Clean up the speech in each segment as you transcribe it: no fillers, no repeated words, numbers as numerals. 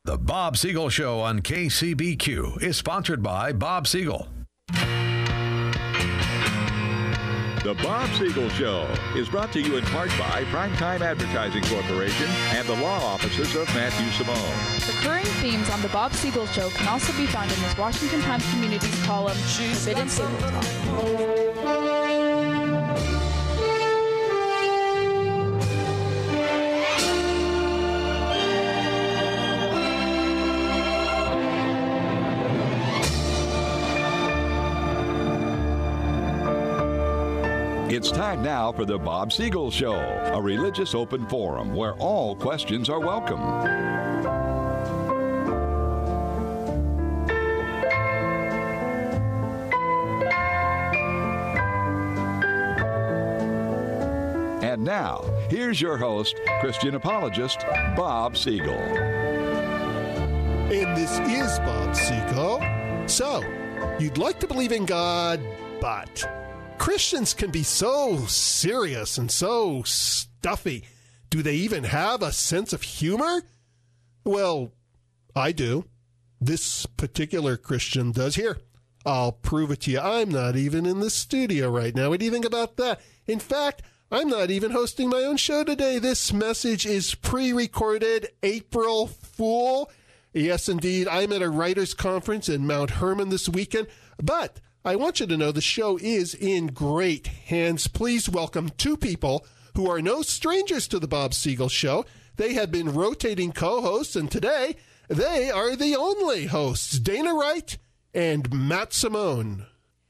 The Bob Siegel Show on KCBQ is sponsored by Bob Siegel. The Bob Siegel Show is brought to you in part by Primetime Advertising Corporation and the law offices of Matthew Simone. Recurring themes on The Bob Siegel Show can also be found in his Washington Times Communities column, Forbidden Table Talk. It's time now for the Bob Siegel Show, a religious open forum where all questions are welcome. And now, here's your host, Christian apologist, Bob Siegel. And this is Bob Siegel. So, you'd like to believe in God, but Christians can be so serious and so stuffy. Do they even have a sense of humor? Well, I do. This particular Christian does here. I'll prove it to you. I'm not even in the studio right now. What do you think about that? In fact, I'm not even hosting my own show today. This message is pre-recorded April Fool. Yes, indeed. I'm at a writers' conference in Mount Hermon this weekend, but I want you to know the show is in great hands. Please welcome two people who are no strangers to the Bob Siegel Show. They have been rotating co-hosts, and today they are the only hosts, Dana Wright and Matt Simone.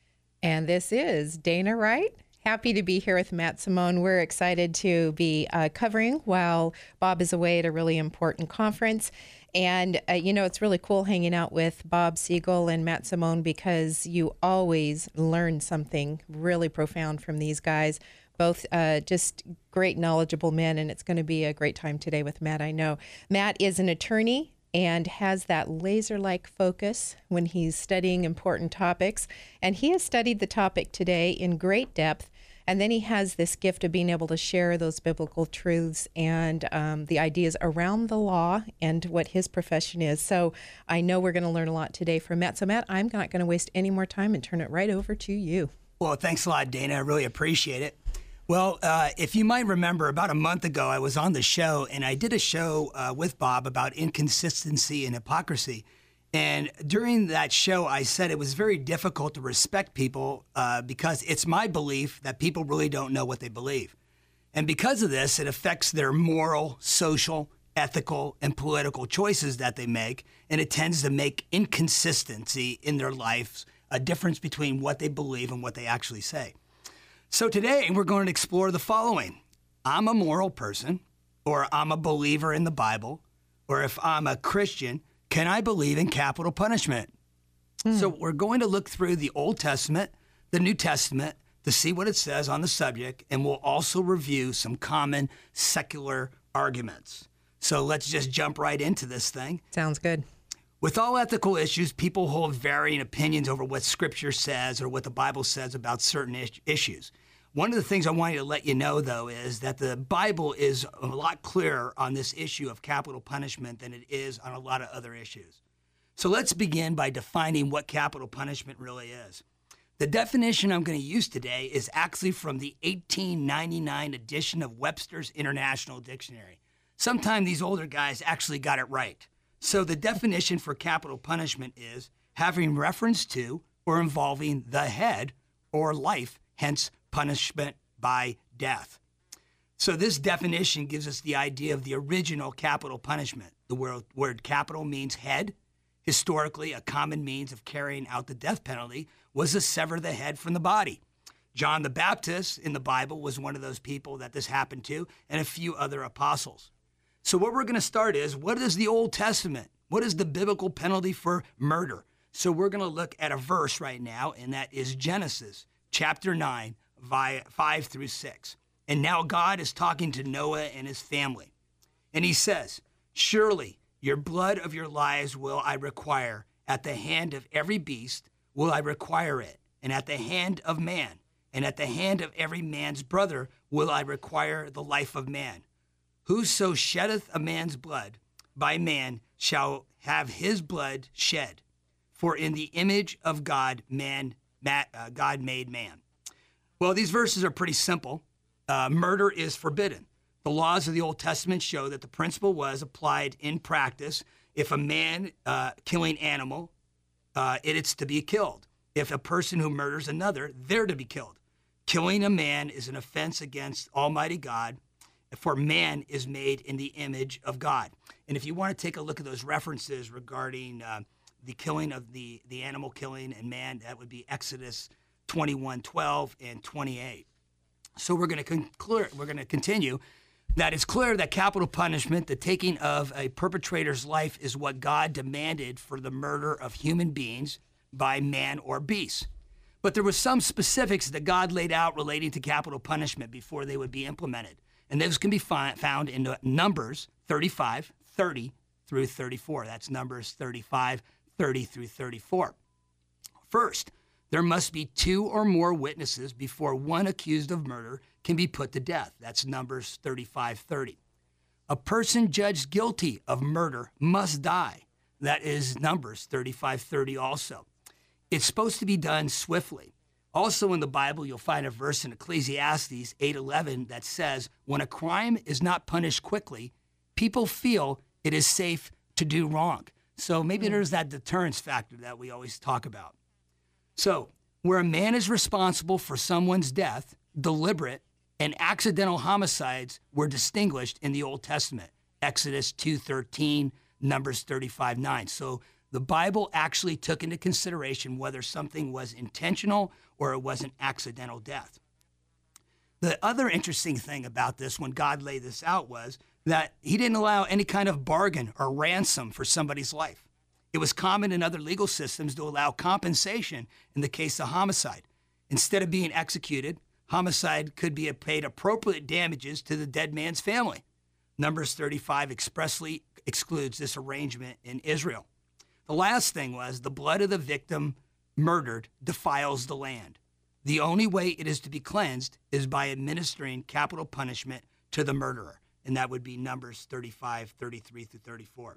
And this is Dana Wright. Happy to be here with Matt Simone. We're excited to be covering while Bob is away at a really important conference. And, it's really cool hanging out with Bob Siegel and Matt Simone because you always learn something really profound from these guys. Both just great, knowledgeable men, and it's going to be a great time today with Matt, I know. Matt is an attorney and has that laser-like focus when he's studying important topics. And he has studied the topic today in great depth. And then he has this gift of being able to share those biblical truths and the ideas around the law and what his profession is. So I know we're going to learn a lot today from Matt. So Matt, I'm not going to waste any more time and turn it right over to you. Well, thanks a lot, Dana. I really appreciate it. Well, if you might remember, about a month ago, I was on the show, and I did a show with Bob about inconsistency and hypocrisy. And during that show, I said it was very difficult to respect people because it's my belief that people really don't know what they believe. And because of this, it affects their moral, social, ethical, and political choices that they make. And it tends to make inconsistency in their lives, a difference between what they believe and what they actually say. So today, we're going to explore the following. I'm a moral person, or I'm a believer in the Bible, or if I'm a Christian, can I believe in capital punishment? So we're going to look through the Old Testament, the New Testament, to see what it says on the subject, and we'll also review some common secular arguments. So let's just jump right into this thing. Sounds good. With all ethical issues, people hold varying opinions over what Scripture says or what the Bible says about certain issues. One of the things I wanted to let you know, though, is that the Bible is a lot clearer on this issue of capital punishment than it is on a lot of other issues. So let's begin by defining what capital punishment really is. The definition I'm going to use today is actually from the 1899 edition of Webster's International Dictionary. Sometime these older guys actually got it right. So the definition for capital punishment is having reference to or involving the head or life, hence punishment by death. So this definition gives us the idea of the original capital punishment. The word capital means head. Historically, a common means of carrying out the death penalty was to sever the head from the body. John the Baptist in the Bible was one of those people that this happened to, and a few other apostles. So what we're going to start is, what is the Old Testament? What is the biblical penalty for murder? So we're going to look at a verse right now, and that is Genesis chapter 9, 5 through 6. And now God is talking to Noah and his family. And he says, "Surely your blood of your lives will I require. At the hand of every beast will I require it. And at the hand of man, and at the hand of every man's brother will I require the life of man. Whoso sheddeth a man's blood, by man shall have his blood shed. For in the image of God, God made man. Well, these verses are pretty simple. Murder is forbidden. The laws of the Old Testament show that the principle was applied in practice. If a man killing animal, it's to be killed. If a person who murders another, they're to be killed. Killing a man is an offense against Almighty God, for man is made in the image of God. And if you want to take a look at those references regarding the killing of the animal killing and man, that would be Exodus 21:12 and 28. So we're going to continue. That it's clear that capital punishment, the taking of a perpetrator's life, is what God demanded for the murder of human beings by man or beast. But there were some specifics that God laid out relating to capital punishment before they would be implemented. And those can be found in Numbers 35, 30 through 34. That's Numbers 35, 30 through 34. First, there must be 2 or more witnesses before one accused of murder can be put to death. That's Numbers 35, 30. A person judged guilty of murder must die. That is Numbers 35, 30 also. It's supposed to be done swiftly. Also in the Bible, you'll find a verse in Ecclesiastes 8:11 that says, when a crime is not punished quickly, people feel it is safe to do wrong. So maybe there's that deterrence factor that we always talk about. So where a man is responsible for someone's death, deliberate and accidental homicides were distinguished in the Old Testament, Exodus 2:13, Numbers 35:9. So the Bible actually took into consideration whether something was intentional or it was an accidental death. The other interesting thing about this when God laid this out was that he didn't allow any kind of bargain or ransom for somebody's life. It was common in other legal systems to allow compensation in the case of homicide. Instead of being executed, homicide could be paid appropriate damages to the dead man's family. Numbers 35 expressly excludes this arrangement in Israel. The last thing was the blood of the victim murdered defiles the land. The only way it is to be cleansed is by administering capital punishment to the murderer, and that would be Numbers 35, 33 through 34.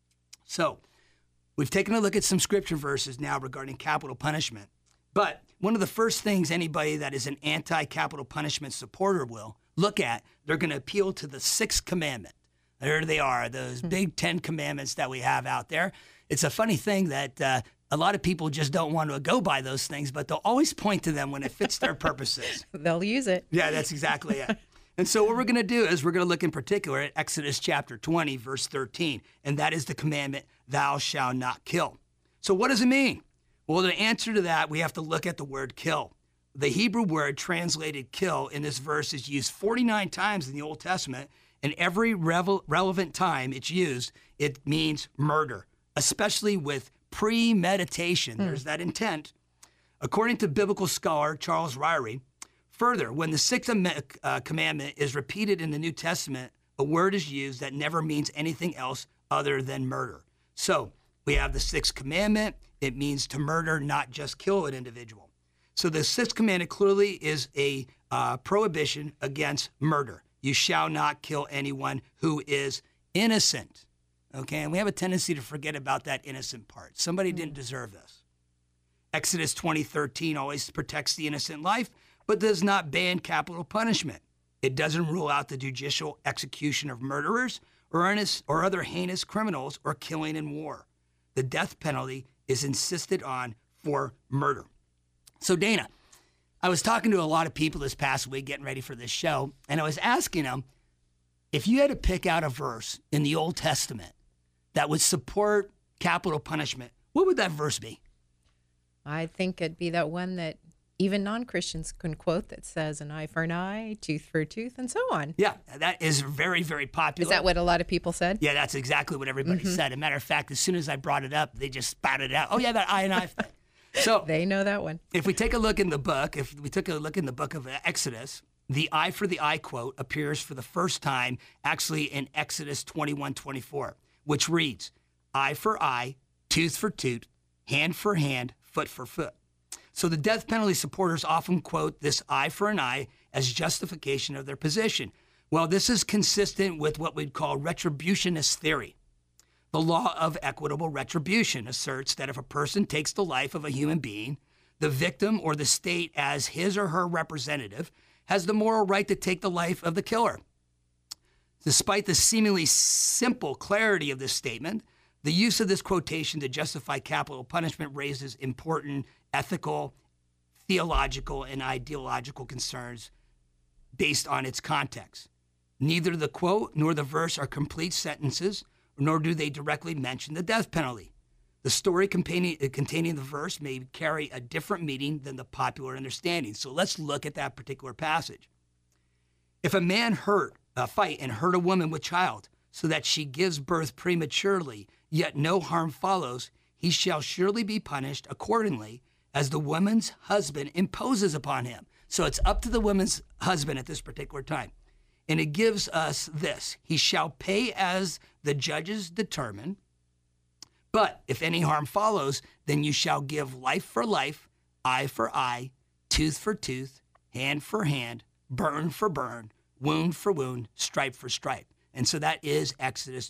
So we've taken a look at some scripture verses now regarding capital punishment, but one of the first things anybody that is an anti-capital punishment supporter will look at, they're going to appeal to the 6th commandment. There they are, those big 10 commandments that we have out there. It's a funny thing that a lot of people just don't want to go by those things, but they'll always point to them when it fits their purposes. They'll use it. Yeah, that's exactly it. And so what we're going to do is we're going to look in particular at Exodus chapter 20, verse 13, and that is the commandment, thou shalt not kill. So what does it mean? Well, the answer to that, we have to look at the word kill. The Hebrew word translated kill in this verse is used 49 times in the Old Testament, and every relevant time it's used, it means murder, especially with premeditation. There's that intent. According to biblical scholar Charles Ryrie, further, when the 6th commandment is repeated in the New Testament, a word is used that never means anything else other than murder. So we have the 6th commandment. It means to murder, not just kill an individual. So the 6th commandment clearly is a prohibition against murder. You shall not kill anyone who is innocent. Okay, and we have a tendency to forget about that innocent part. Somebody didn't deserve this. Exodus 20:13 always protects the innocent life, but does not ban capital punishment. It doesn't rule out the judicial execution of murderers or other heinous criminals or killing in war. The death penalty is insisted on for murder. So Dana, I was talking to a lot of people this past week getting ready for this show, and I was asking them, if you had to pick out a verse in the Old Testament that would support capital punishment, what would that verse be? I think it'd be that one that even non-Christians can quote that says an eye for an eye, tooth for a tooth, and so on. Yeah, that is very, very popular. Is that what a lot of people said? Yeah, that's exactly what everybody said. As a matter of fact, as soon as I brought it up, they just spouted it out. Oh, yeah, that eye and eye thing. So they know that one. If we take a look in the book, of Exodus, the eye for the eye quote appears for the first time actually in Exodus 21:24, which reads, eye for eye, tooth for tooth, hand for hand, foot for foot. So the death penalty supporters often quote this eye for an eye as justification of their position. Well, this is consistent with what we'd call retributionist theory. The law of equitable retribution asserts that if a person takes the life of a human being, the victim or the state as his or her representative has the moral right to take the life of the killer. Despite the seemingly simple clarity of this statement, the use of this quotation to justify capital punishment raises important ethical, theological, and ideological concerns based on its context. Neither the quote nor the verse are complete sentences, nor do they directly mention the death penalty. The story containing the verse may carry a different meaning than the popular understanding. So let's look at that particular passage. If a man fight and hurt a woman with child, so that she gives birth prematurely, yet no harm follows, he shall surely be punished accordingly, as the woman's husband imposes upon him. So it's up to the woman's husband at this particular time. And it gives us this: he shall pay as the judges determine. But if any harm follows, then you shall give life for life, eye for eye, tooth for tooth, hand for hand, burn for burn, wound for wound, stripe for stripe. And so that is Exodus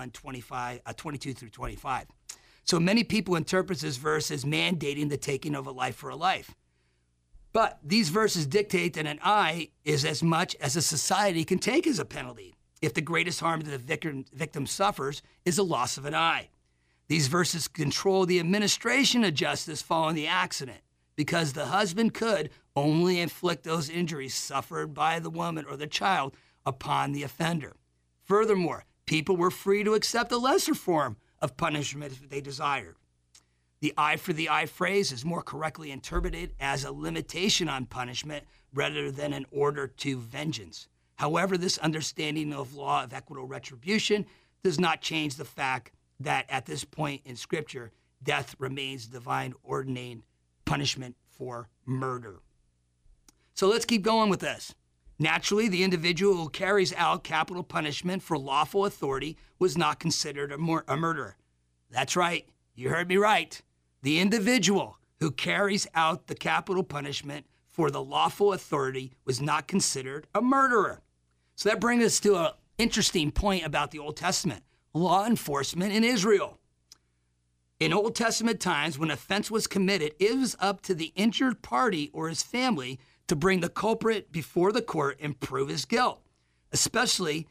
22 through 25. So many people interpret this verse as mandating the taking of a life for a life. But these verses dictate that an eye is as much as a society can take as a penalty if the greatest harm that the victim suffers is the loss of an eye. These verses control the administration of justice following the accident, because the husband could only inflict those injuries suffered by the woman or the child upon the offender. Furthermore, people were free to accept a lesser form of punishment if they desired. The eye for the eye phrase is more correctly interpreted as a limitation on punishment rather than an order to vengeance. However, this understanding of law of equitable retribution does not change the fact that at this point in Scripture, death remains divine ordained punishment for murder. So let's keep going with this. Naturally, the individual who carries out capital punishment for lawful authority was not considered a murderer. That's right. You heard me right. The individual who carries out the capital punishment for the lawful authority was not considered a murderer. So that brings us to an interesting point about the Old Testament, law enforcement in Israel. In Old Testament times, when offense was committed, it was up to the injured party or his family to bring the culprit before the court and prove his guilt. Specifically,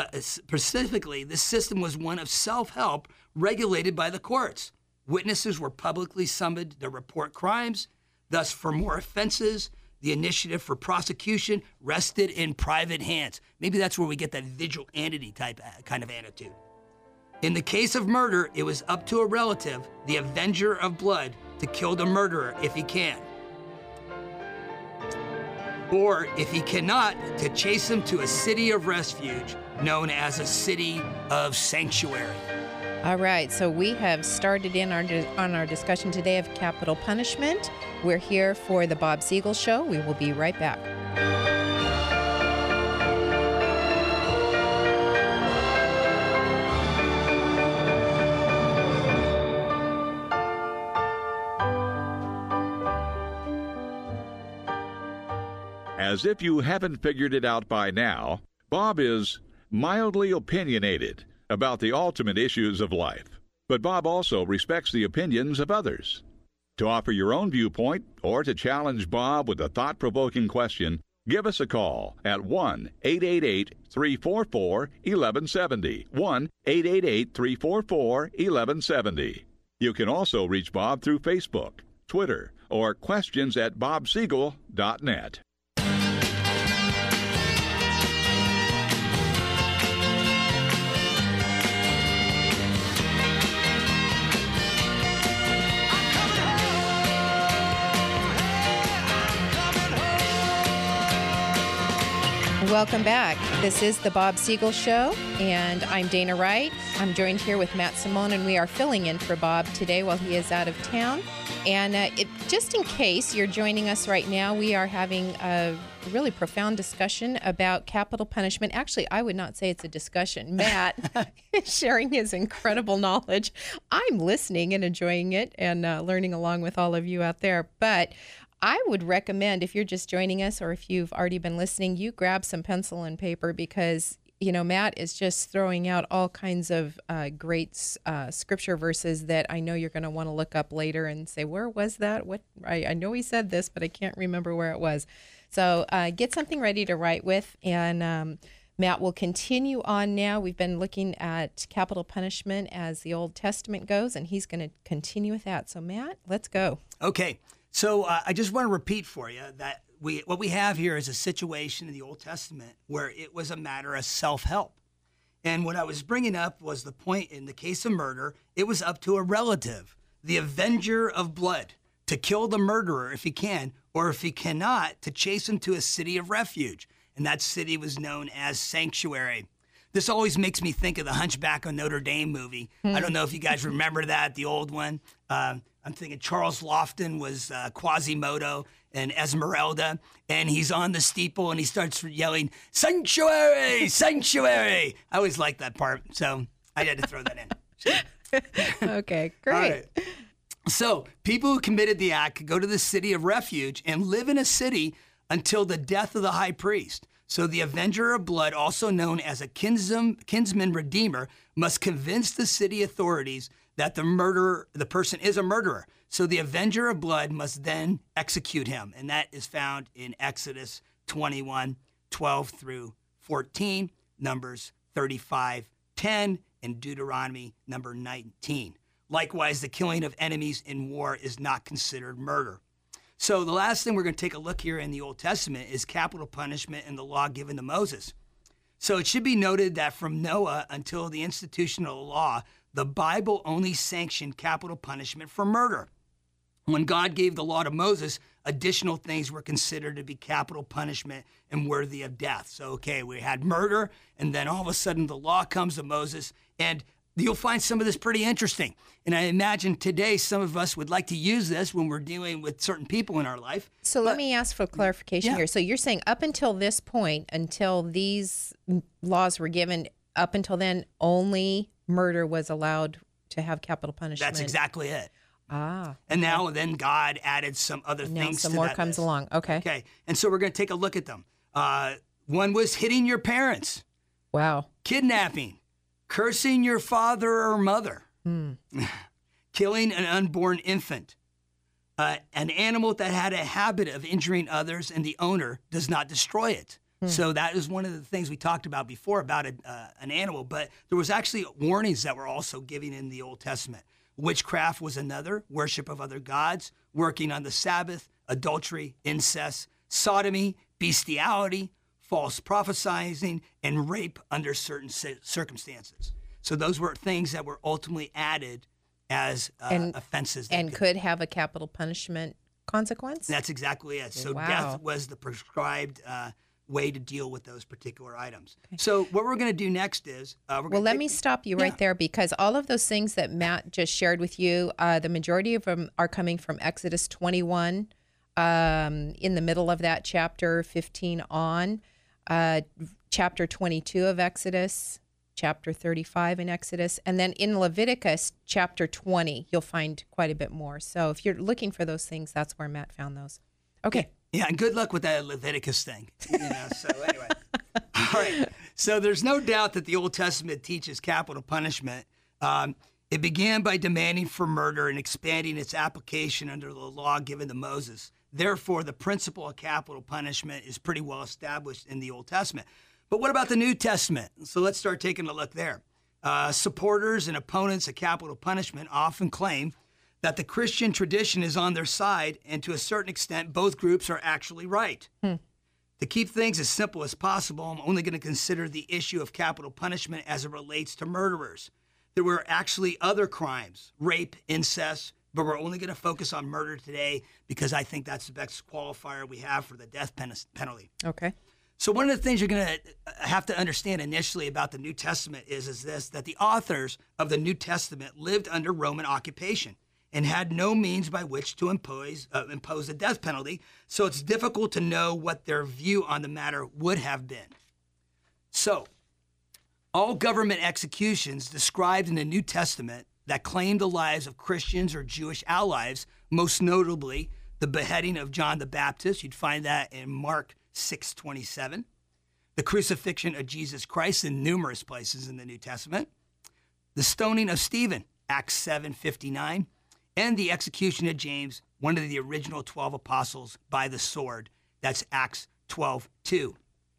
this system was one of self-help regulated by the courts. Witnesses were publicly summoned to report crimes. Thus, for more offenses, the initiative for prosecution rested in private hands. Maybe that's where we get that vigilante type kind of attitude. In the case of murder, it was up to a relative, the avenger of blood, to kill the murderer if he can. Or, if he cannot, to chase him to a city of refuge known as a city of sanctuary. All right, so we have started in on our discussion today of capital punishment. We're here for the Bob Siegel Show. We will be right back. As if you haven't figured it out by now, Bob is mildly opinionated about the ultimate issues of life. But Bob also respects the opinions of others. To offer your own viewpoint or to challenge Bob with a thought-provoking question, give us a call at 1-888-344-1170. 1-888-344-1170. You can also reach Bob through Facebook, Twitter, or questions@bobsiegel.net. Welcome back. This is the Bob Siegel Show, and I'm Dana Wright. I'm joined here with Matt Simone, and we are filling in for Bob today while he is out of town. And just in case you're joining us right now, we are having a really profound discussion about capital punishment. Actually, I would not say it's a discussion. Matt is sharing his incredible knowledge. I'm listening and enjoying it and learning along with all of you out there. But I would recommend, if you're just joining us or if you've already been listening, you grab some pencil and paper, because Matt is just throwing out all kinds of great scripture verses that I know you're going to want to look up later and say, where was that? What? I know he said this, but I can't remember where it was. So get something ready to write with, and Matt will continue on now. We've been looking at capital punishment as the Old Testament goes, and he's going to continue with that. So, Matt, let's go. Okay. So I just want to repeat for you that what we have here is a situation in the Old Testament where it was a matter of self-help. And what I was bringing up was the point in the case of murder, it was up to a relative, the avenger of blood, to kill the murderer if he can, or if he cannot, to chase him to a city of refuge. And that city was known as Sanctuary. This always makes me think of the Hunchback of Notre Dame movie. I don't know if you guys remember that, the old one. I'm thinking Charles Lofton was Quasimodo and Esmeralda, and he's on the steeple and he starts yelling, "Sanctuary, sanctuary." I always liked that part, so I had to throw that in. Okay, great. All right. So people who committed the act could go to the city of refuge and live in a city until the death of the high priest. So the avenger of blood, also known as a kinsman redeemer, must convince the city authorities that the person is a murderer. So the avenger of blood must then execute him. And that is found in Exodus 21, 12 through 14, Numbers 35, 10, and Deuteronomy number 19. Likewise, the killing of enemies in war is not considered murder. So the last thing we're going to take a look here in the Old Testament is capital punishment and the law given to Moses. So it should be noted that from Noah until the institution of the law, the Bible only sanctioned capital punishment for murder. When God gave the law to Moses, additional things were considered to be capital punishment and worthy of death. So, okay, we had murder, and then all of a sudden the law comes to Moses, and you'll find some of this pretty interesting. And I imagine today some of us would like to use this when we're dealing with certain people in our life. So let me ask for clarification Yeah. here. So you're saying up until this point, until these laws were given, up until then, only murder was allowed to have capital punishment? That's exactly it. Ah. And now then God added some other Now things some to more that comes list. along. Okay. Okay, and so we're going to take a look at them. One was hitting your parents, Wow. kidnapping, cursing your father or mother, killing an unborn infant, an animal that had a habit of injuring others and the owner does not destroy it. So that is one of the things we talked about before about an animal, but there was actually warnings that were also given in the Old Testament. Witchcraft was another, worship of other gods, working on the Sabbath, adultery, incest, sodomy, bestiality, false prophesying, and rape under certain circumstances. So those were things that were ultimately added as offenses. And could have a capital punishment consequence? That's exactly it. So Wow. death was the prescribed way to deal with those particular items. So what we're going to do next is Let me stop you right there, because all of those things that Matt just shared with you, the majority of them are coming from Exodus 21, in the middle of that chapter 15 on, chapter 22 of Exodus, chapter 35 in Exodus, and then in Leviticus chapter 20, you'll find quite a bit more. So if you're looking for those things, that's where Matt found those. Okay. Yeah, and good luck with that Leviticus thing. So anyway. All right. So there's no doubt that the Old Testament teaches capital punishment. It began by demanding for murder and expanding its application under the law given to Moses. Therefore, the principle of capital punishment is pretty well established in the Old Testament. But what about the New Testament? So let's start taking a look there. Supporters and opponents of capital punishment often claim that the Christian tradition is on their side, and to a certain extent, both groups are actually right. To keep things as simple as possible, I'm only going to consider the issue of capital punishment as it relates to murderers. There were actually other crimes, rape, incest, but we're only going to focus on murder today because I think that's the best qualifier we have for the death penalty. Okay. So one of the things you're going to have to understand initially about the New Testament is this, that the authors of the New Testament lived under Roman occupation and had no means by which to impose a death penalty, so it's difficult to know what their view on the matter would have been. So, all government executions described in the New Testament that claimed the lives of Christians or Jewish allies, most notably the beheading of John the Baptist, you'd find that in Mark 6:27, the crucifixion of Jesus Christ in numerous places in the New Testament, the stoning of Stephen, Acts 7:59, and the execution of James, one of the original 12 apostles, by the sword. That's Acts 12:2.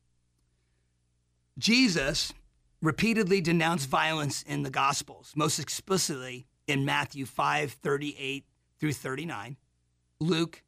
Jesus repeatedly denounced violence in the Gospels, most explicitly in Matthew 5:38 through 39, Luke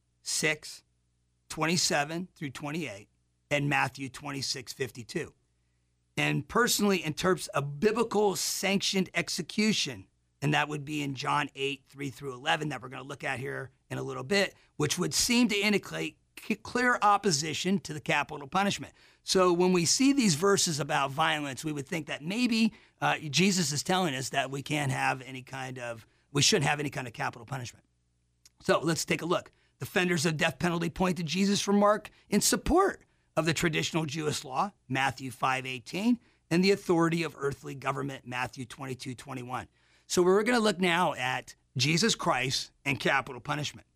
6:27 through 28, and Matthew 26:52. And personally interprets a biblical sanctioned execution, and that would be in John 8:3 through 11 that we're going to look at here in a little bit, which would seem to indicate clear opposition to the capital punishment. So when we see these verses about violence, we would think that maybe Jesus is telling us that we shouldn't have any kind of capital punishment. So let's take a look. Defenders of death penalty point to Jesus' remark in support of the traditional Jewish law, Matthew 5:18, and the authority of earthly government, Matthew 22:21. So we're going to look now at Jesus Christ and capital punishment.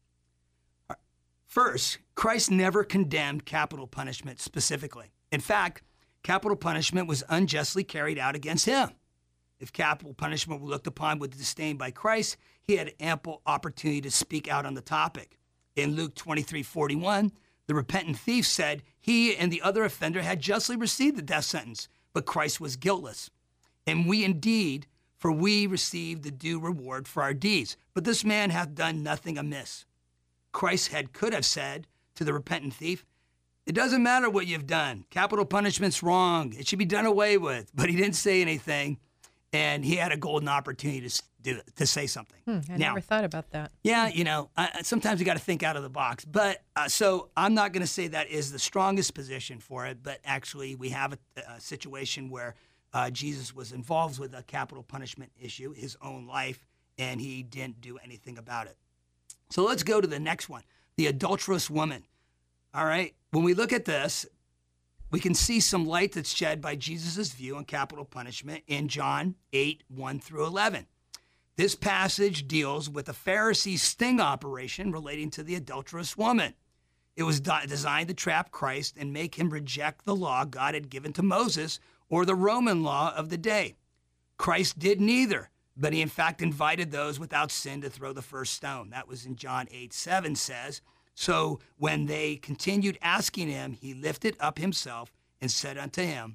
First, Christ never condemned capital punishment specifically. In fact, capital punishment was unjustly carried out against him. If capital punishment were looked upon with disdain by Christ, he had ample opportunity to speak out on the topic. In Luke 23:41, the repentant thief said he and the other offender had justly received the death sentence, but Christ was guiltless. And we indeed, for we received the due reward for our deeds, but this man hath done nothing amiss. Christ could have said to the repentant thief, it doesn't matter what you've done. Capital punishment's wrong. It should be done away with. But he didn't say anything, and he had a golden opportunity to say something. I never thought about that. Yeah, sometimes you got to think out of the box. But so I'm not going to say that is the strongest position for it, but actually we have a situation where Jesus was involved with a capital punishment issue, his own life, and he didn't do anything about it. So let's go to the next one, the adulterous woman. All right, when we look at this, we can see some light that's shed by Jesus' view on capital punishment in John 8:1 through 11. This passage deals with a Pharisee's sting operation relating to the adulterous woman. It was designed to trap Christ and make him reject the law God had given to Moses or the Roman law of the day. Christ did neither, but he in fact invited those without sin to throw the first stone. That was in John 8:7 says, so when they continued asking him, he lifted up himself and said unto him,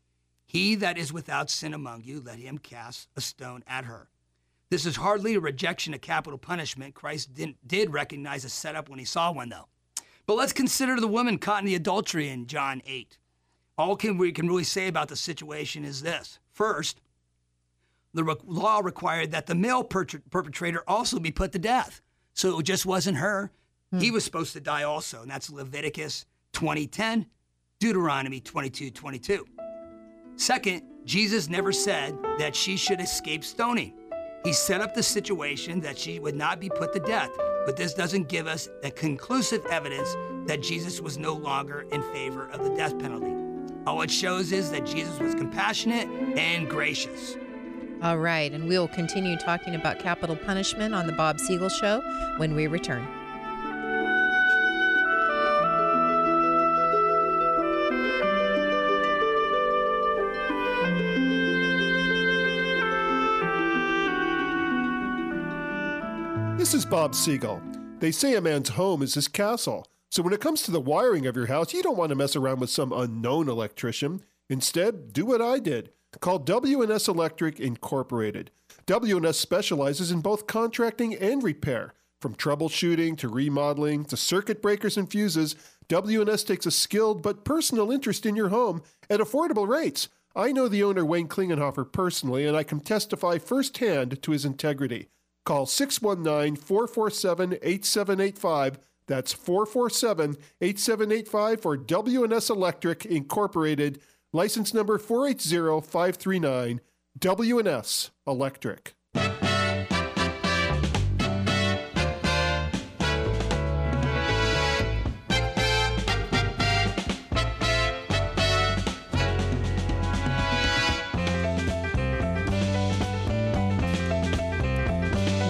he that is without sin among you, let him cast a stone at her. This is hardly a rejection of capital punishment. Christ did recognize a setup when he saw one, though. But let's consider the woman caught in the adultery in John 8. All we can really say about the situation is this. First, the law required that the male perpetrator also be put to death. So it just wasn't her. He was supposed to die also, and that's Leviticus 20:10, Deuteronomy 22:22. Second, Jesus never said that she should escape stoning. He set up the situation that she would not be put to death, but this doesn't give us a conclusive evidence that Jesus was no longer in favor of the death penalty. All it shows is that Jesus was compassionate and gracious. All right, and we'll continue talking about capital punishment on the Bob Siegel Show when we return. This is Bob Siegel. They say a man's home is his castle. So when it comes to the wiring of your house, you don't want to mess around with some unknown electrician. Instead, do what I did. Call W&S Electric Incorporated. W&S specializes in both contracting and repair. From troubleshooting to remodeling to circuit breakers and fuses, W&S takes a skilled but personal interest in your home at affordable rates. I know the owner, Wayne Klingenhofer, personally, and I can testify firsthand to his integrity. Call 619-447-8785. That's 447-8785 for W&S Electric Incorporated. License number 480539. W&S Electric.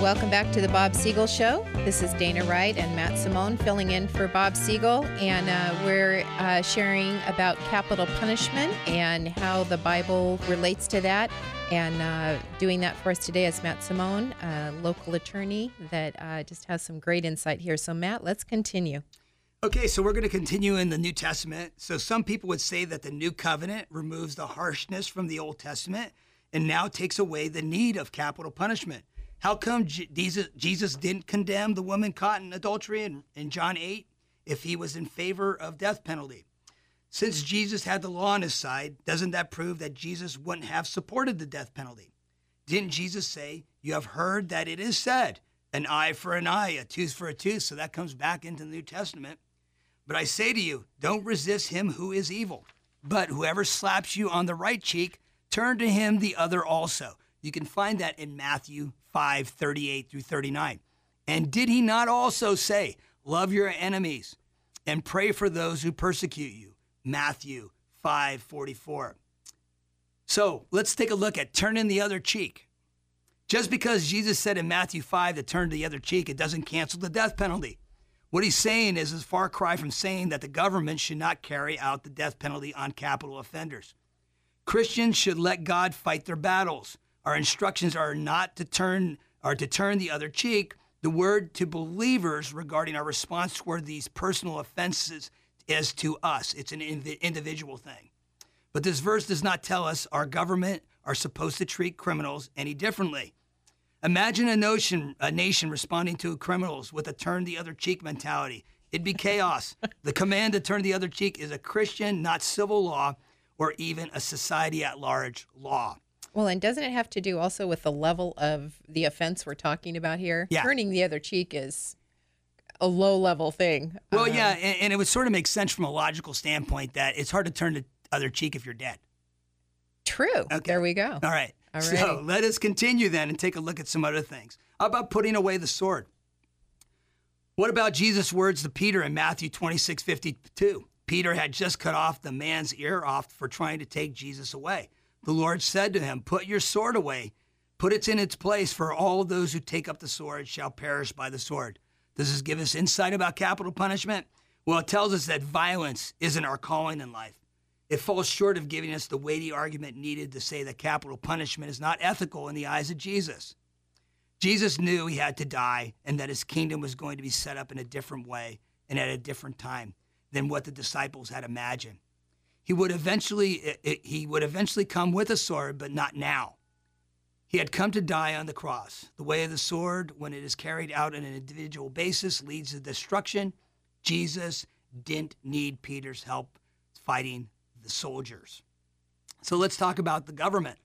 welcome back to the Bob Siegel Show. This is Dana Wright and Matt Simone filling in for Bob Siegel, and we're sharing about capital punishment and how the Bible relates to that. And doing that for us today is Matt Simone, a local attorney that just has some great insight here. So, Matt, let's continue. Okay, so we're going to continue in the New Testament. So some people would say that the New Covenant removes the harshness from the Old Testament and now takes away the need of capital punishment. How come Jesus didn't condemn the woman caught in adultery in John 8 if he was in favor of death penalty? Since Jesus had the law on his side, doesn't that prove that Jesus wouldn't have supported the death penalty? Didn't Jesus say, "You have heard that it is said, an eye for an eye, a tooth for a tooth"? So that comes back into the New Testament. But I say to you, don't resist him who is evil. But whoever slaps you on the right cheek, turn to him the other also. You can find that in Matthew 5:38 through 39. And did he not also say, love your enemies and pray for those who persecute you? Matthew 5:44. So let's take a look at turning the other cheek. Just because Jesus said in Matthew 5 to turn the other cheek, it doesn't cancel the death penalty. What he's saying is a far cry from saying that the government should not carry out the death penalty on capital offenders. Christians should let God fight their battles. Our instructions are not to turn the other cheek. The word to believers regarding our response toward these personal offenses is to us. It's an individual thing. But this verse does not tell us our government are supposed to treat criminals any differently. Imagine a nation responding to criminals with a turn the other cheek mentality. It'd be chaos. The command to turn the other cheek is a Christian, not civil law, or even a society at large law. Well, and doesn't it have to do also with the level of the offense we're talking about here? Yeah. Turning the other cheek is a low-level thing. Well, yeah, and it would sort of make sense from a logical standpoint that it's hard to turn the other cheek if you're dead. True. Okay. There we go. All right. All So right. let us continue then and take a look at some other things. How about putting away the sword? What about Jesus' words to Peter in Matthew 26:52? Peter had just cut off the man's ear off for trying to take Jesus away. The Lord said to him, put your sword away, put it in its place, for all of those who take up the sword shall perish by the sword. Does this give us insight about capital punishment? Well, it tells us that violence isn't our calling in life. It falls short of giving us the weighty argument needed to say that capital punishment is not ethical in the eyes of Jesus. Jesus knew he had to die and that his kingdom was going to be set up in a different way and at a different time than what the disciples had imagined. He would eventually come with a sword, but not now. He had come to die on the cross. The way of the sword, when it is carried out on an individual basis, leads to destruction. Jesus didn't need Peter's help fighting the soldiers. So let's talk about the government.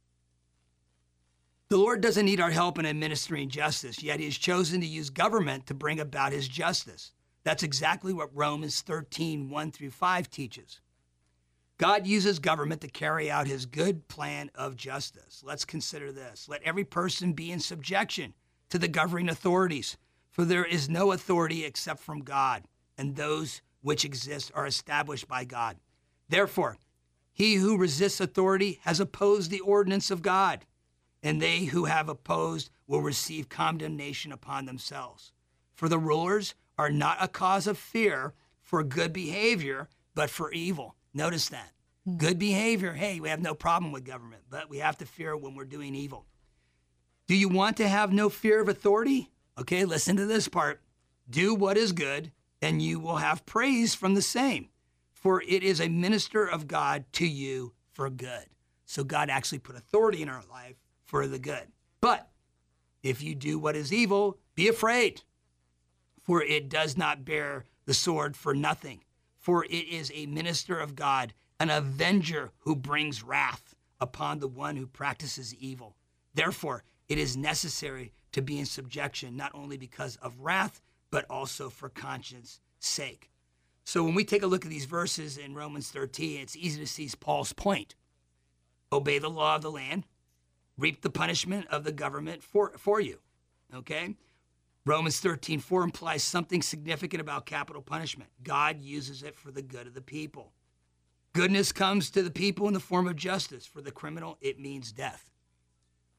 The Lord doesn't need our help in administering justice, yet he has chosen to use government to bring about his justice. That's exactly what Romans 13:1 through 5 teaches. God uses government to carry out his good plan of justice. Let's consider this. Let every person be in subjection to the governing authorities, for there is no authority except from God, and those which exist are established by God. Therefore, he who resists authority has opposed the ordinance of God, and they who have opposed will receive condemnation upon themselves. For the rulers are not a cause of fear for good behavior, but for evil. Notice that. Good behavior, hey, we have no problem with government, but we have to fear when we're doing evil. Do you want to have no fear of authority? Okay, listen to this part. Do what is good, and you will have praise from the same, for it is a minister of God to you for good. So God actually put authority in our life for the good. But if you do what is evil, be afraid, for it does not bear the sword for nothing. For it is a minister of God, an avenger who brings wrath upon the one who practices evil. Therefore, it is necessary to be in subjection, not only because of wrath, but also for conscience sake. So when we take a look at these verses in Romans 13, it's easy to see Paul's point. Obey the law of the land, reap the punishment of the government for you, okay? Romans 13:4 implies something significant about capital punishment. God uses it for the good of the people. Goodness comes to the people in the form of justice. For the criminal, it means death.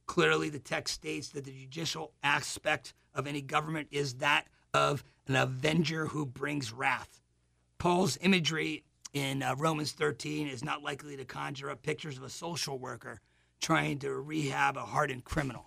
Clearly, the text states that the judicial aspect of any government is that of an avenger who brings wrath. Paul's imagery in Romans 13 is not likely to conjure up pictures of a social worker trying to rehab a hardened criminal.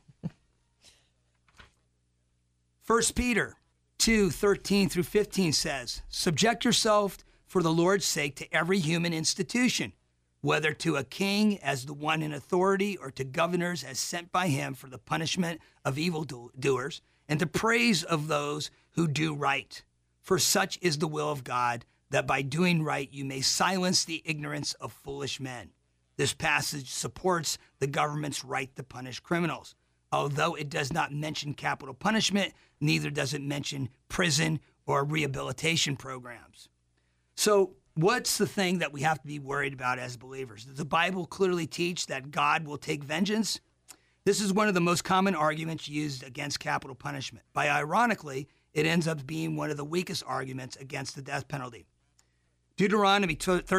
1 Peter 2:13 through 15 says, "Subject yourself for the Lord's sake to every human institution, whether to a king as the one in authority or to governors as sent by him for the punishment of evildoers and the praise of those who do right. For such is the will of God, that by doing right you may silence the ignorance of foolish men." This passage supports the government's right to punish criminals. Although it does not mention capital punishment, neither does it mention prison or rehabilitation programs. So, what's the thing that we have to be worried about as believers? Does the Bible clearly teach that God will take vengeance? This is one of the most common arguments used against capital punishment. But ironically, it ends up being one of the weakest arguments against the death penalty. Deuteronomy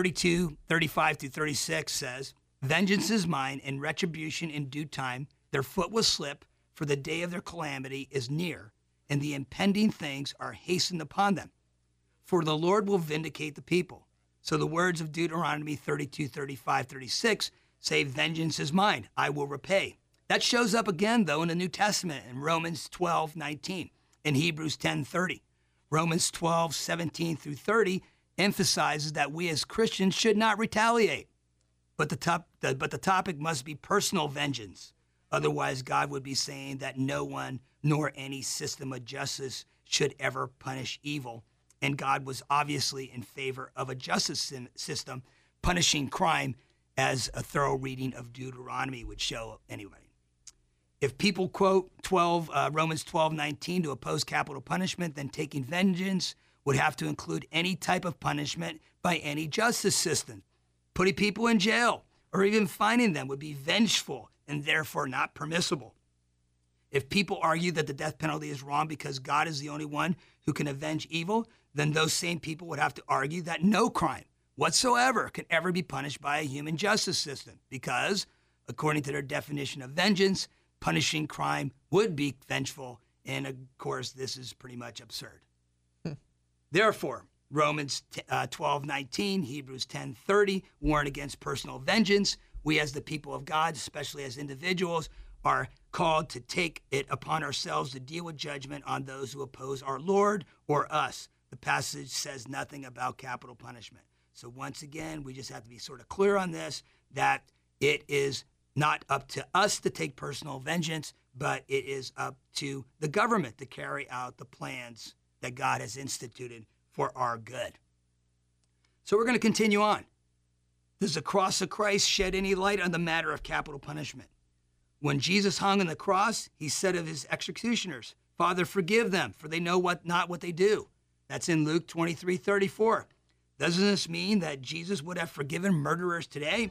32:35 through 36 says, "Vengeance is mine, and retribution in due time. Their foot will slip, for the day of their calamity is near, and the impending things are hastened upon them. For the Lord will vindicate the people." So the words of Deuteronomy 32:35, 36 say, "Vengeance is mine, I will repay." That shows up again, though, in the New Testament in Romans 12:19 and Hebrews 10:30. Romans 12:17 through 30 emphasizes that we as Christians should not retaliate, but the topic must be personal vengeance. Otherwise, God would be saying that no one nor any system of justice should ever punish evil. And God was obviously in favor of a justice system punishing crime, as a thorough reading of Deuteronomy would show anyway. If people quote Romans 12:19 to oppose capital punishment, then taking vengeance would have to include any type of punishment by any justice system. Putting people in jail or even fining them would be vengeful and therefore not permissible. If people argue that the death penalty is wrong because God is the only one who can avenge evil, then those same people would have to argue that no crime whatsoever can ever be punished by a human justice system because, according to their definition of vengeance, punishing crime would be vengeful, and of course, this is pretty much absurd. Therefore, Romans 12:19, Hebrews 10:30 warn against personal vengeance. We as the people of God, especially as individuals, are called to take it upon ourselves to deal with judgment on those who oppose our Lord or us. The passage says nothing about capital punishment. So once again, we just have to be sort of clear on this, that it is not up to us to take personal vengeance, but it is up to the government to carry out the plans that God has instituted for our good. So we're going to continue on. Does the cross of Christ shed any light on the matter of capital punishment? When Jesus hung on the cross, he said of his executioners, "Father, forgive them, for they know not what they do." That's in Luke 23:34. Doesn't this mean that Jesus would have forgiven murderers today?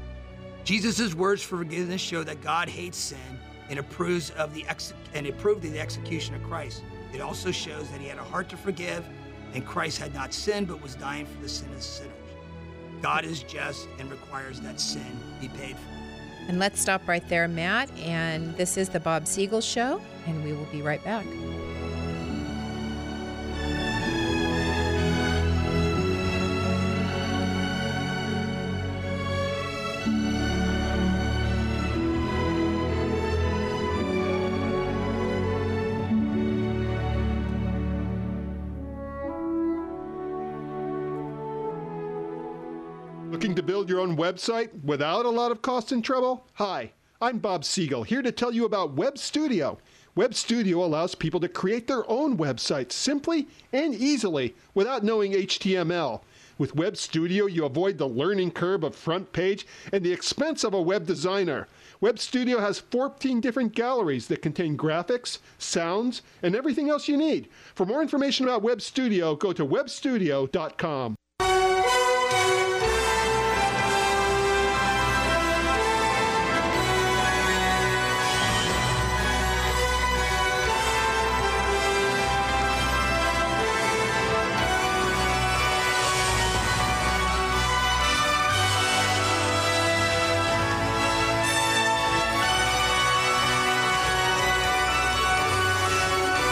Jesus' words for forgiveness show that God hates sin and approved of the execution of Christ. It also shows that he had a heart to forgive, and Christ had not sinned but was dying for the sin of sinners. God is just and requires that sin be paid for. And let's stop right there, Matt. And this is the Bob Siegel Show, and we will be right back. Looking to build your own website without a lot of cost and trouble? Hi, I'm Bob Siegel, here to tell you about Web Studio. Web Studio allows people to create their own websites simply and easily without knowing HTML. With Web Studio, you avoid the learning curve of front page and the expense of a web designer. Web Studio has 14 different galleries that contain graphics, sounds, and everything else you need. For more information about Web Studio, go to webstudio.com.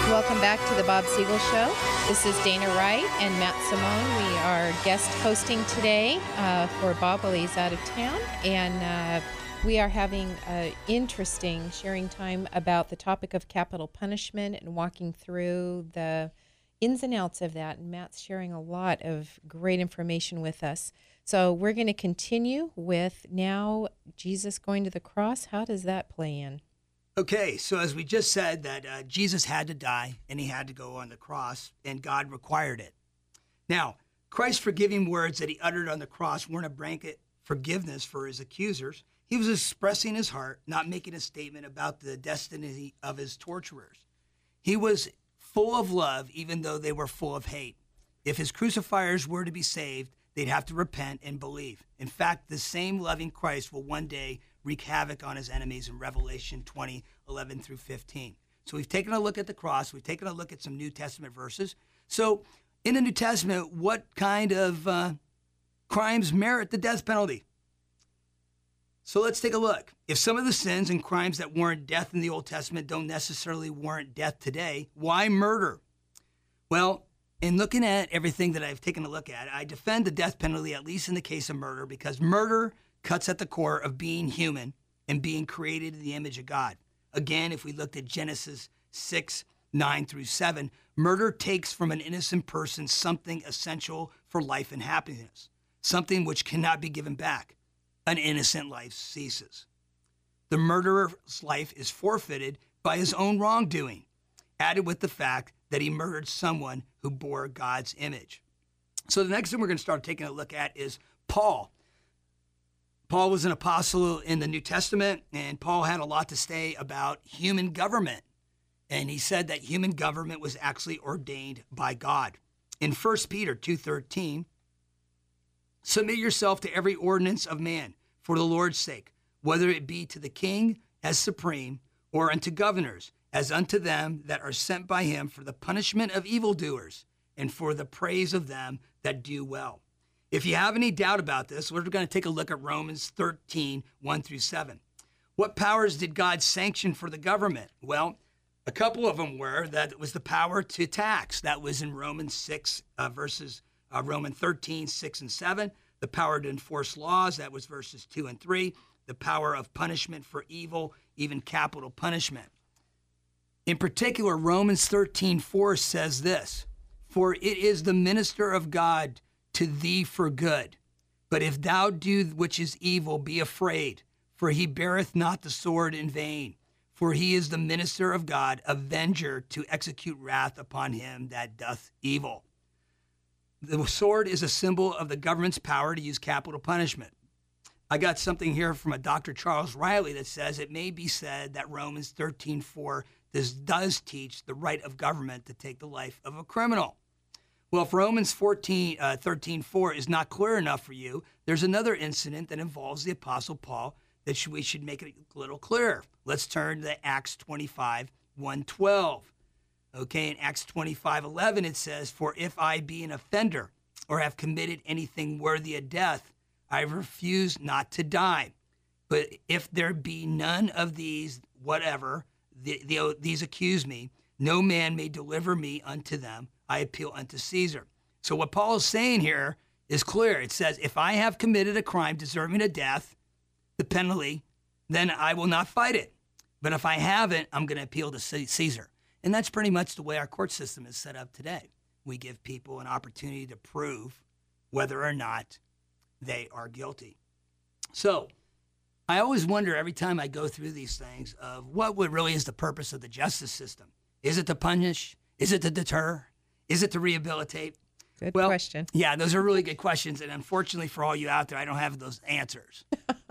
Welcome back to the Bob Siegel Show. This is Dana Wright and Matt Simone. We are guest hosting today for Bob while he's out of town. And we are having an interesting sharing time about the topic of capital punishment and walking through the ins and outs of that. And Matt's sharing a lot of great information with us. So we're going to continue with now Jesus going to the cross. How does that play in? Okay, so as we just said that Jesus had to die and he had to go on the cross, and God required it. Now, Christ's forgiving words that he uttered on the cross weren't a blanket forgiveness for his accusers. He was expressing his heart, not making a statement about the destiny of his torturers. He was full of love, even though they were full of hate. If his crucifiers were to be saved, they'd have to repent and believe. In fact, the same loving Christ will one day wreak havoc on his enemies in Revelation 20:11 through 15. So we've taken a look at the cross. We've taken a look at some New Testament verses. So in the New Testament, what kind of crimes merit the death penalty? So let's take a look. If some of the sins and crimes that warrant death in the Old Testament don't necessarily warrant death today, why murder? Well, in looking at everything that I've taken a look at, I defend the death penalty, at least in the case of murder, because murder cuts at the core of being human and being created in the image of God. Again, if we looked at Genesis 6:9 through 7, murder takes from an innocent person something essential for life and happiness, something which cannot be given back. An innocent life ceases. The murderer's life is forfeited by his own wrongdoing, added with the fact that he murdered someone who bore God's image. So the next thing we're going to start taking a look at is Paul. Paul was an apostle in the New Testament, and Paul had a lot to say about human government. And he said that human government was actually ordained by God. In 1 Peter 2:13, submit yourself to every ordinance of man for the Lord's sake, whether it be to the king as supreme, or unto governors, as unto them that are sent by him for the punishment of evildoers, and for the praise of them that do well. If you have any doubt about this, we're going to take a look at Romans 13:1 through 7. What powers did God sanction for the government? Well, a couple of them were that it was the power to tax. That was in Romans 6 Romans 13:6 and 7. The power to enforce laws. That was verses 2 and 3. The power of punishment for evil, even capital punishment. In particular, Romans 13:4 says this, for it is the minister of God to thee for good. But if thou do which is evil, be afraid, for he beareth not the sword in vain. For he is the minister of God, avenger to execute wrath upon him that doth evil. The sword is a symbol of the government's power to use capital punishment. I got something here from a Dr. Charles Riley that says it may be said that Romans 13:4 does teach the right of government to take the life of a criminal. Well, if Romans 13:4 is not clear enough for you, there's another incident that involves the Apostle Paul that we should make it a little clearer. Let's turn to Acts 25:1-12. Okay, in Acts 25:11 it says, for if I be an offender or have committed anything worthy of death, I refuse not to die. But if there be none of these, whatever, these accuse me, no man may deliver me unto them. I appeal unto Caesar. So what Paul is saying here is clear. It says, if I have committed a crime deserving of death, the penalty, then I will not fight it. But if I haven't, I'm going to appeal to Caesar. And that's pretty much the way our court system is set up today. We give people an opportunity to prove whether or not they are guilty. So I always wonder every time I go through these things of what really is the purpose of the justice system. Is it to punish? Is it to deter? Is it to rehabilitate? Good question. Yeah, those are really good questions. And unfortunately for all you out there, I don't have those answers.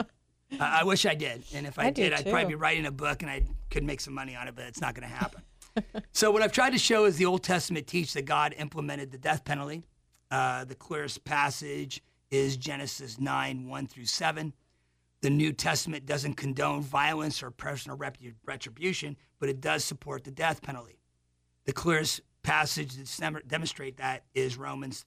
I wish I did. And if I did, I'd probably be writing a book and I could make some money on it, but it's not going to happen. So what I've tried to show is the Old Testament teaches that God implemented the death penalty. The clearest passage is Genesis 9:1-7. The New Testament doesn't condone violence or personal retribution, but it does support the death penalty. The clearest passage that demonstrate that is Romans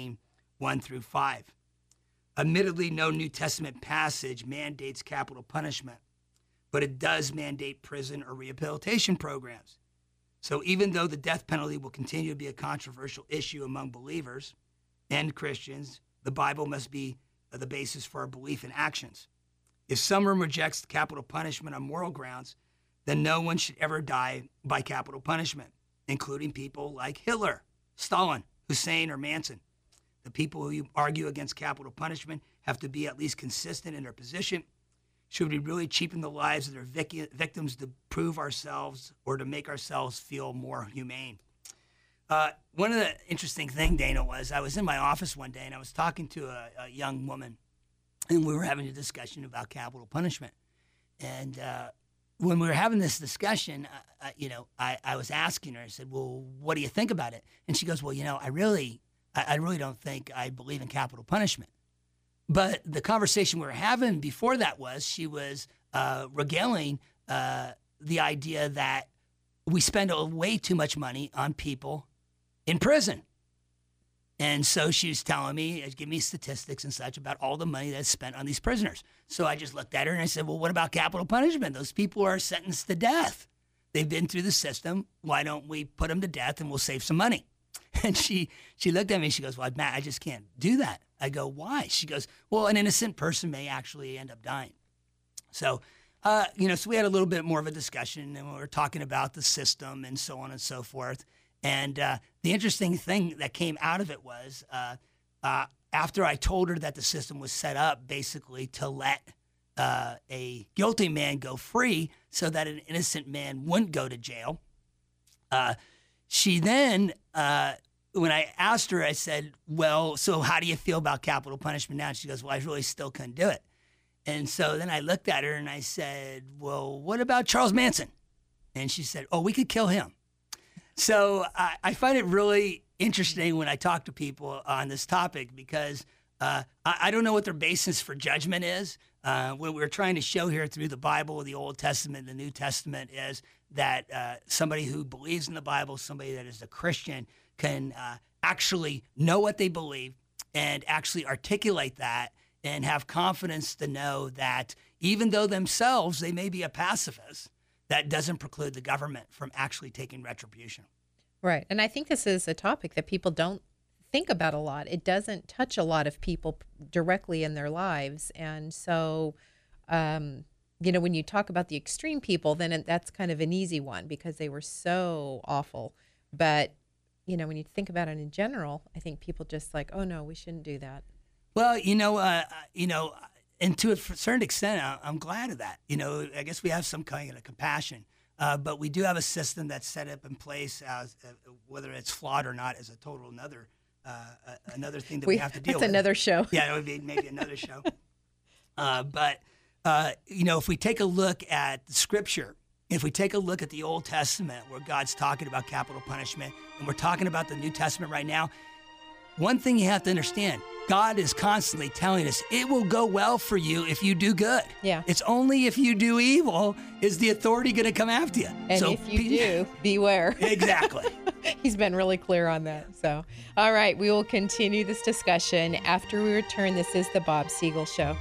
13:1-5. Admittedly, no New Testament passage mandates capital punishment, but it does mandate prison or rehabilitation programs. So even though the death penalty will continue to be a controversial issue among believers and Christians, the Bible must be the basis for our belief and actions. If someone rejects capital punishment on moral grounds, then no one should ever die by capital punishment, including people like Hitler, Stalin, Hussein, or Manson. The people who argue against capital punishment have to be at least consistent in their position. Should we really cheapen the lives of their victims to prove ourselves or to make ourselves feel more humane? One of the interesting things, Dana, was I was in my office one day and I was talking to a young woman, and we were having a discussion about capital punishment. And when we were having this discussion, I was asking her, I said, well, what do you think about it? And she goes, well, I really don't think I believe in capital punishment. But the conversation we were having before that was she was regaling the idea that we spend way too much money on people in prison. And so she was telling me, giving me statistics and such about all the money that's spent on these prisoners. So I just looked at her and I said, well, what about capital punishment? Those people are sentenced to death. They've been through the system. Why don't we put them to death and we'll save some money? And she looked at me, she goes, well, Matt, I just can't do that. I go, why? She goes, well, an innocent person may actually end up dying. So, so we had a little bit more of a discussion, and we were talking about the system and so on and so forth. And the interesting thing that came out of it was after I told her that the system was set up basically to let a guilty man go free so that an innocent man wouldn't go to jail, she then, when I asked her, I said, well, so how do you feel about capital punishment now? And she goes, well, I really still couldn't do it. And so then I looked at her and I said, well, what about Charles Manson? And she said, oh, we could kill him. So I find it really interesting when I talk to people on this topic because I don't know what their basis for judgment is. What we're trying to show here through the Bible, the Old Testament, the New Testament, is that somebody who believes in the Bible, somebody that is a Christian, can actually know what they believe and actually articulate that and have confidence to know that even though themselves they may be a pacifist, that doesn't preclude the government from actually taking retribution. Right. And I think this is a topic that people don't think about a lot. It doesn't touch a lot of people directly in their lives. And so, when you talk about the extreme people, then that's kind of an easy one because they were so awful. But, when you think about it in general, I think people just like, oh, no, we shouldn't do that. Well, and to a certain extent, I'm glad of that. I guess we have some kind of compassion. But we do have a system that's set up in place, as whether it's flawed or not is a total another thing that we have to deal with. That's another show. Yeah, it would be maybe another show. But if we take a look at Scripture, if we take a look at the Old Testament where God's talking about capital punishment, and we're talking about the New Testament right now, one thing you have to understand, God is constantly telling us it will go well for you if you do good. Yeah. It's only if you do evil is the authority going to come after you. And so, if you do, beware. Exactly. He's been really clear on that. So, all right, we will continue this discussion after we return. This is the Bob Siegel Show.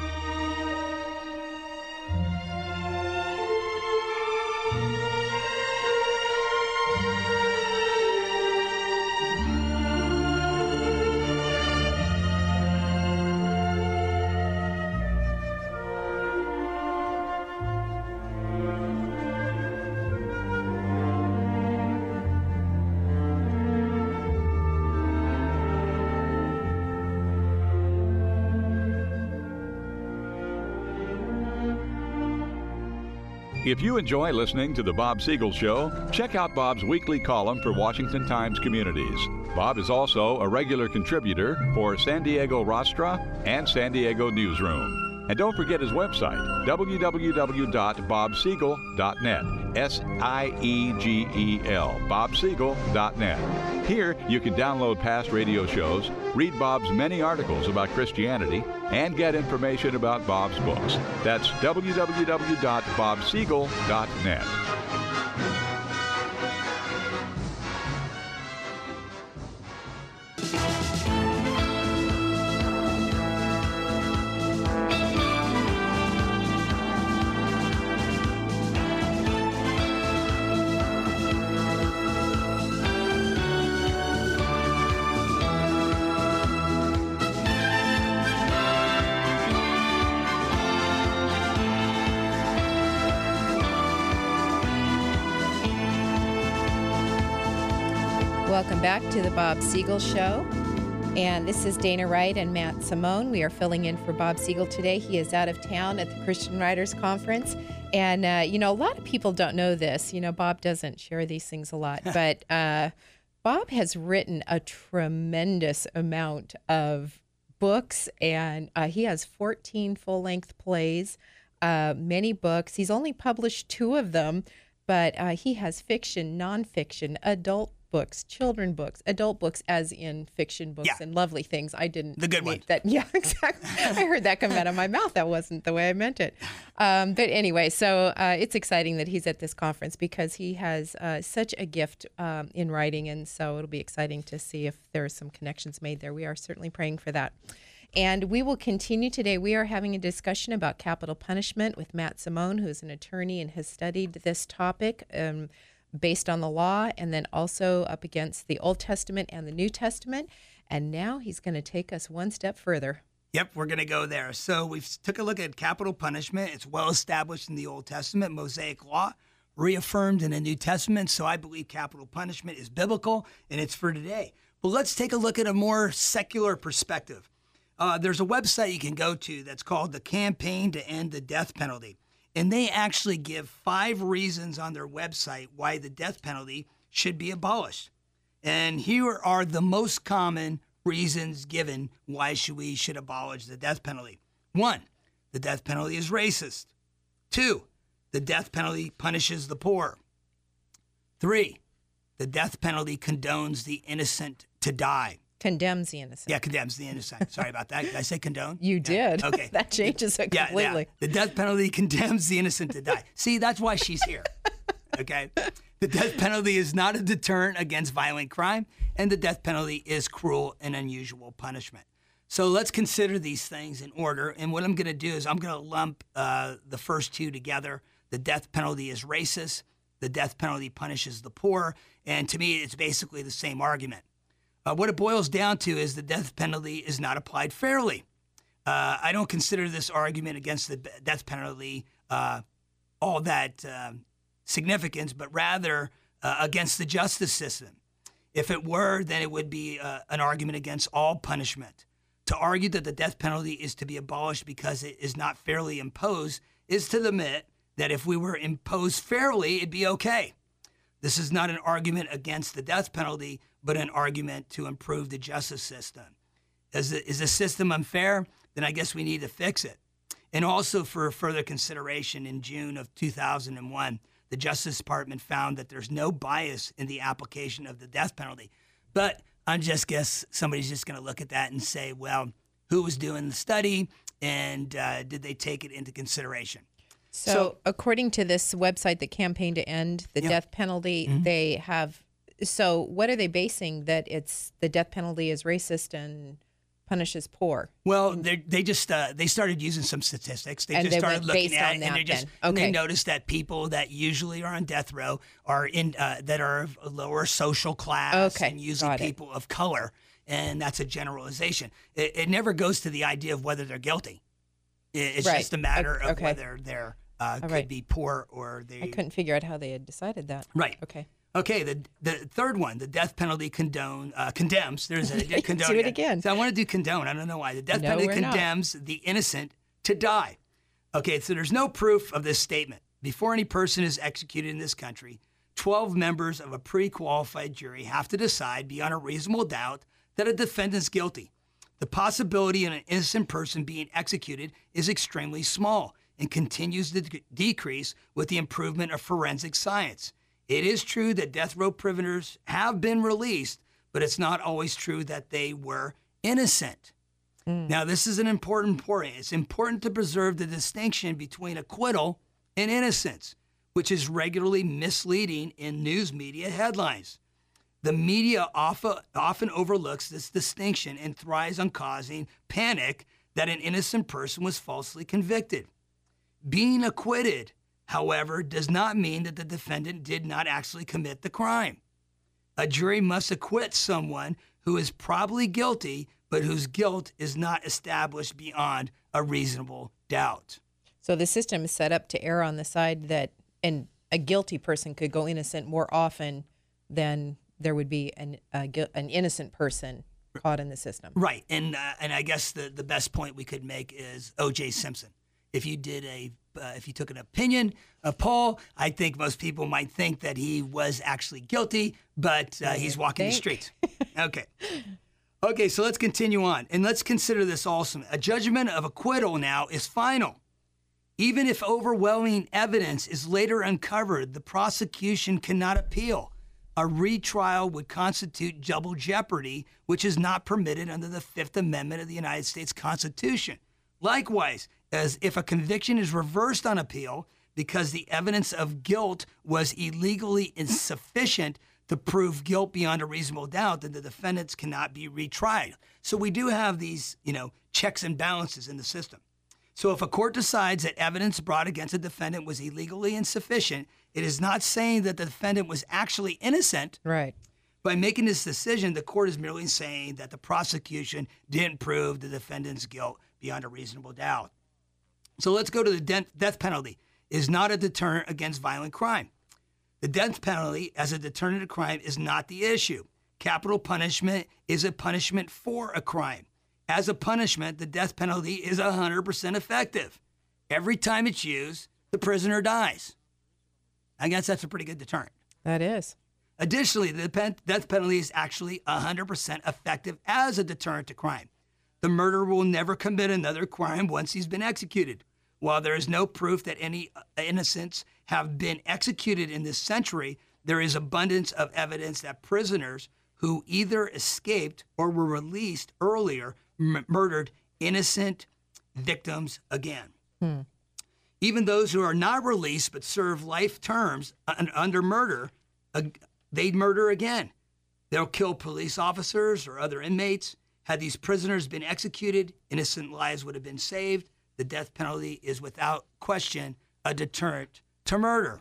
If you enjoy listening to The Bob Siegel Show, check out Bob's weekly column for Washington Times Communities. Bob is also a regular contributor for San Diego Rostra and San Diego Newsroom. And don't forget his website, www.bobsiegel.net, S-I-E-G-E-L, bobsiegel.net. Here, you can download past radio shows, read Bob's many articles about Christianity, and get information about Bob's books. That's www.bobsiegel.net. Welcome back to the Bob Siegel Show. And this is Dana Wright and Matt Simone. We are filling in for Bob Siegel today. He is out of town at the Christian Writers Conference. And, a lot of people don't know this. Bob doesn't share these things a lot. But Bob has written a tremendous amount of books. And he has 14 full-length plays, many books. He's only published 2 of them. But he has fiction, nonfiction, adult books, children books, adult books, as in fiction books and lovely things. I didn't. The good one. That. Yeah, exactly. I heard that come out of my mouth. That wasn't the way I meant it. But anyway, so it's exciting that he's at this conference because he has such a gift in writing. And so it'll be exciting to see if there are some connections made there. We are certainly praying for that. And we will continue today. We are having a discussion about capital punishment with Matt Simone, who is an attorney and has studied this topic based on the law, and then also up against the Old Testament and the New Testament. And now he's going to take us one step further. Yep, we're going to go there. So we've took a look at capital punishment. It's well established in the Old Testament, Mosaic law, reaffirmed in the New Testament. So I believe capital punishment is biblical, and it's for today. But let's take a look at a more secular perspective. There's a website you can go to that's called the Campaign to End the Death Penalty. And they actually give 5 reasons on their website why the death penalty should be abolished. And here are the most common reasons given why we should abolish the death penalty. 1, the death penalty is racist. 2, the death penalty punishes the poor. 3, the death penalty condones the innocent to die. Condemns the innocent. Yeah, condemns the innocent. Sorry about that. Did I say condone? You did. Okay. That changes it completely. Yeah. The death penalty condemns the innocent to die. See, that's why she's here. Okay? The death penalty is not a deterrent against violent crime, and the death penalty is cruel and unusual punishment. So let's consider these things in order. And what I'm going to do is I'm going to lump the first 2 together. The death penalty is racist. The death penalty punishes the poor. And to me, it's basically the same argument. What it boils down to is the death penalty is not applied fairly. I don't consider this argument against the death penalty all that significant, but rather against the justice system. If it were, then it would be an argument against all punishment. To argue that the death penalty is to be abolished because it is not fairly imposed is to admit that if we were imposed fairly, it'd be okay. This is not an argument against the death penalty, but an argument to improve the justice system. Is the system unfair? Then I guess we need to fix it. And also for further consideration, in June of 2001, the Justice Department found that there's no bias in the application of the death penalty. But I just guess somebody's just going to look at that and say, well, who was doing the study and did they take it into consideration? So according to this website, the Campaign to End the Death Penalty, they have. So what are they basing that it's the death penalty is racist and punishes poor? Well, they started using some statistics. They started looking at it, and Okay. they noticed that people that usually are on death row are in that are of a lower social class, and usually people of color, and that's a generalization. It never goes to the idea of whether they're guilty. It's just a matter of whether they're could be poor or they. I couldn't figure out how they had decided that. Right. Okay. The third one, the death penalty condemns. There's a condone. Do it again. So I want to do condone. I don't know why. The death penalty condemns the innocent to die. Okay, so there's no proof of this statement. Before any person is executed in this country, 12 members of a pre-qualified jury have to decide beyond a reasonable doubt that a defendant's guilty. The possibility of an innocent person being executed is extremely small and continues to decrease with the improvement of forensic science. It is true that death row prisoners have been released, but it's not always true that they were innocent. Now, this is an important point. It's important to preserve the distinction between acquittal and innocence, which is regularly misleading in news media headlines. The media often overlooks this distinction and thrives on causing panic that an innocent person was falsely convicted. Being acquitted, however, does not mean that the defendant did not actually commit the crime. A jury must acquit someone who is probably guilty, but whose guilt is not established beyond a reasonable doubt. So the system is set up to err on the side that a guilty person could go innocent more often than there would be an innocent person caught in the system. Right, and I guess the best point we could make is O.J. Simpson. If you took an opinion of Paul, I think most people might think that he was actually guilty, but he's walking the streets. Okay, so let's continue on, and let's consider this also. A judgment of acquittal now is final. Even if overwhelming evidence is later uncovered, the prosecution cannot appeal. A retrial would constitute double jeopardy, which is not permitted under the Fifth Amendment of the United States Constitution. Likewise, as if a conviction is reversed on appeal because the evidence of guilt was illegally insufficient to prove guilt beyond a reasonable doubt, then the defendants cannot be retried. So we do have these, checks and balances in the system. So if a court decides that evidence brought against a defendant was illegally insufficient, it is not saying that the defendant was actually innocent. Right. By making this decision, the court is merely saying that the prosecution didn't prove the defendant's guilt beyond a reasonable doubt. So let's go to the death penalty. It is not a deterrent against violent crime. The death penalty as a deterrent of crime is not the issue. Capital punishment is a punishment for a crime. As a punishment, the death penalty is 100% effective. Every time it's used, the prisoner dies. I guess that's a pretty good deterrent. That is. Additionally, the death penalty is actually 100% effective as a deterrent to crime. The murderer will never commit another crime once he's been executed. While there is no proof that any innocents have been executed in this century, there is abundance of evidence that prisoners who either escaped or were released earlier murdered innocent victims again. Even those who are not released but serve life terms under murder, they'd murder again. They'll kill police officers or other inmates. Had these prisoners been executed, innocent lives would have been saved. The death penalty is without question a deterrent to murder.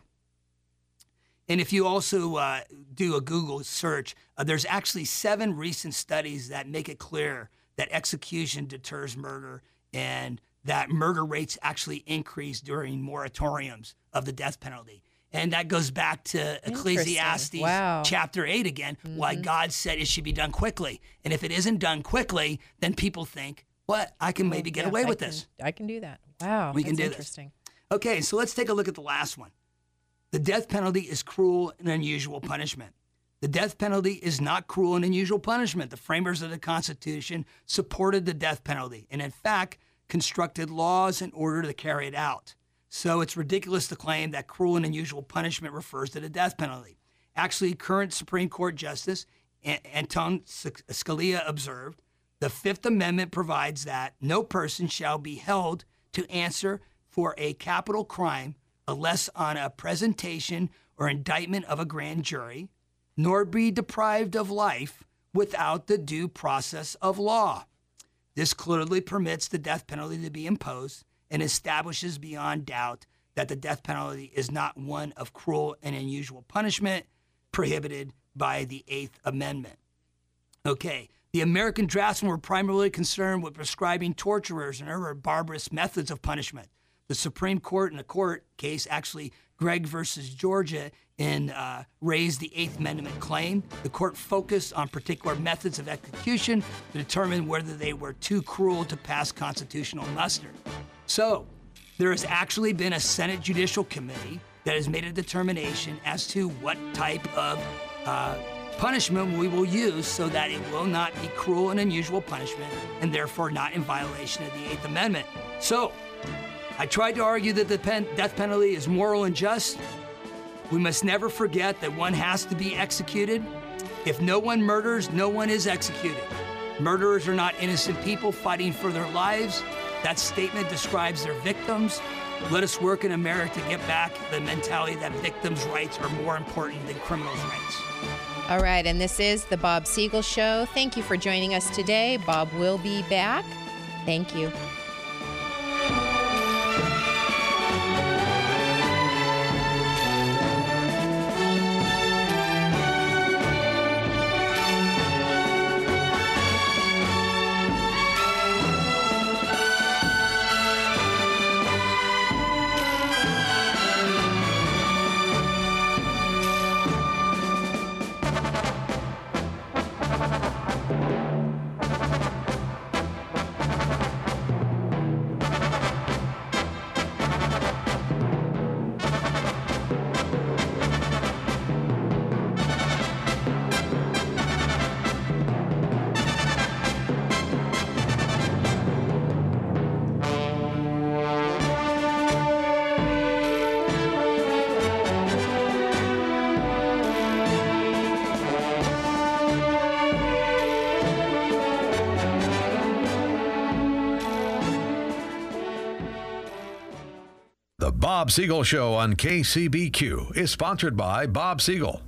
And if you also do a Google search, there's actually 7 recent studies that make it clear that execution deters murder and that murder rates actually increase during moratoriums of the death penalty. And that goes back to Ecclesiastes chapter 8 again, why God said it should be done quickly. And if it isn't done quickly, then people think, what? I can maybe get away with this. I can do that. Wow, we can do interesting. This. Okay, so let's take a look at the last one. The death penalty is cruel and unusual punishment. The death penalty is not cruel and unusual punishment. The framers of the Constitution supported the death penalty and, in fact, constructed laws in order to carry it out. So it's ridiculous to claim that cruel and unusual punishment refers to the death penalty. Actually, current Supreme Court Justice Anton Scalia observed, the Fifth Amendment provides that no person shall be held to answer for a capital crime unless on a presentation or indictment of a grand jury, nor be deprived of life without the due process of law. This clearly permits the death penalty to be imposed and establishes beyond doubt that the death penalty is not one of cruel and unusual punishment prohibited by the Eighth Amendment. Okay, the American draftsmen were primarily concerned with prescribing torturers and other barbarous methods of punishment. The Supreme Court in a court case, actually Gregg versus Georgia, raised the Eighth Amendment claim. The court focused on particular methods of execution to determine whether they were too cruel to pass constitutional muster. So, there has actually been a Senate Judicial Committee that has made a determination as to what type of punishment we will use so that it will not be cruel and unusual punishment and therefore not in violation of the Eighth Amendment. So, I tried to argue that the death penalty is moral and just. We must never forget that one has to be executed. If no one murders, no one is executed. Murderers are not innocent people fighting for their lives. That statement describes their victims. Let us work in America to get back the mentality that victims' rights are more important than criminals' rights. All right, and this is the Bob Siegel Show. Thank you for joining us today. Bob will be back. Thank you. Bob Siegel Show on KCBQ is sponsored by Bob Siegel.